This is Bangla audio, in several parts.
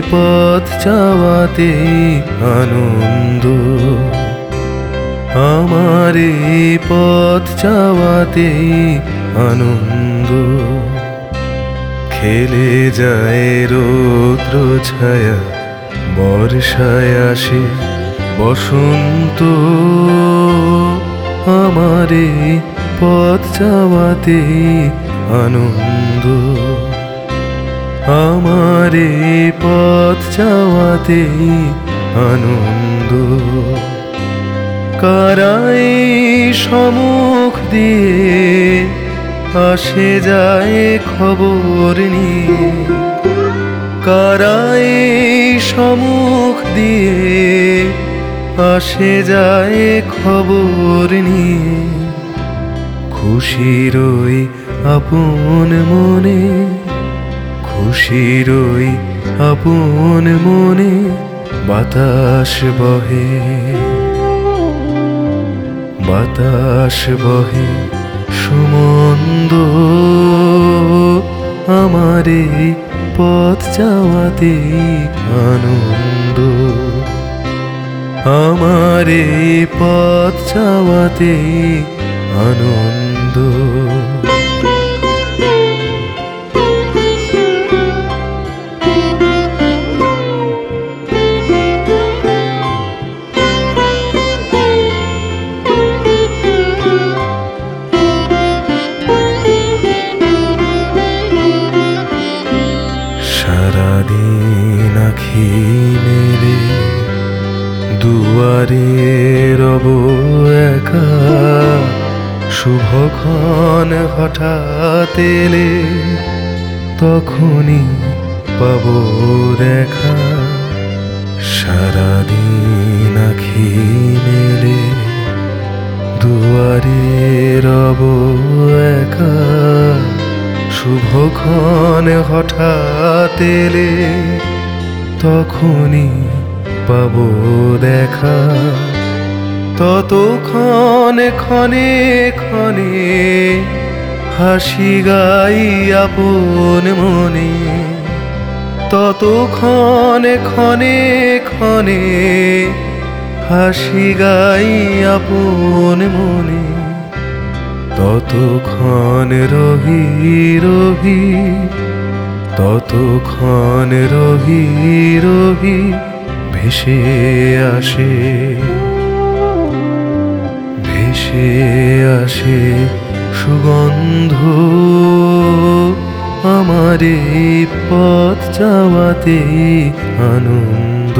পথ চাওয়াতে আনন্দ, আমার এই পথ চাওয়াতে আনন্দ। খেলে যায় রৌদ্র ছায়া, বর্ষায় আসে বসন্ত, আমার এই পথ চাওয়াতে আনন্দ, আমার এই পথ চাওয়াতে আনন্দ। কারাই সম্মুখ দিয়ে আসে যায় খবর নিয়ে, কারাই সম্মুখ দিয়ে আসে যায় খবর নিয়ে। খুশিরই আপন মনে, খুশিরই আপন মনে বাতাস বহে, বাতাস বহে সুমন্দ, আমার এই পথ চাওয়াতে আনন্দ, আমার এই পথ চাওয়াতে আনন্দ। সারাদিন আঁখি মেলে দুয়ারে রব একা, শুভক্ষণ হঠাৎ এলে তখনই পাব দেখা। সারাদিন আঁখি মেলে দুয়ারে রব একা, শুভক্ষণ হঠাৎ এলে তখনই পাব দেখা। ততক্ষণ ক্ষণে ক্ষণে হাসি গাই আপন মনে, ততক্ষণ ক্ষণে ক্ষণে হাসি গাই আপন মনে। ততক্ষণ রহি রহি, ততক্ষণ রহি রহি ভেসে আসে, ভেসে আসে সুগন্ধ, আমার এই পথ চাওয়াতে আনন্দ,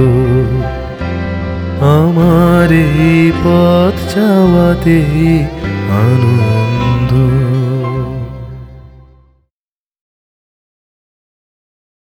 আমার এই পথ চাওয়াতে আনন্দ।